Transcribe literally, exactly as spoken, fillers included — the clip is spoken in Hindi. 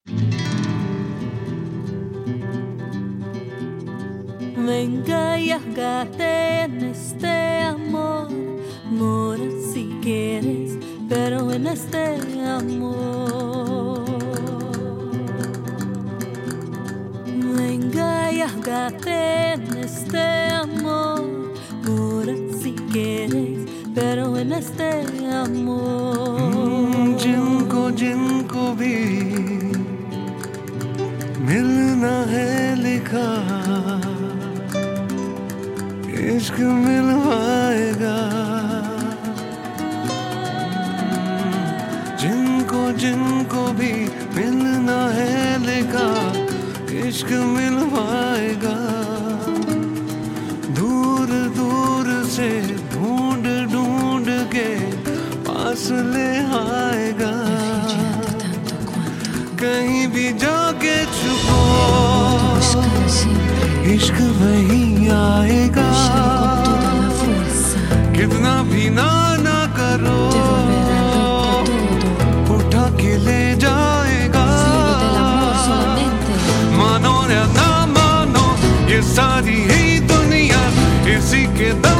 Venga y hágate en este amor, mora si quieres, pero en este amor. Venga y hágate en este amor, mora si quieres, pero en este amor. जिनको जिनको भी मिलना है लिखा, इश्क मिलवाएगा। जिनको जिनको भी मिलना है लिखा, इश्क मिलवाएगा। दूर दूर से ढूंढ ढूंढ के पास ले आएगा। कहीं भी जाके छुपो, इश्क वहीं आएगा। कितना भी ना ना करो, उठा के ले जाएगा। मानो या ना मानो, ये सारी ही दुनिया इसी के दम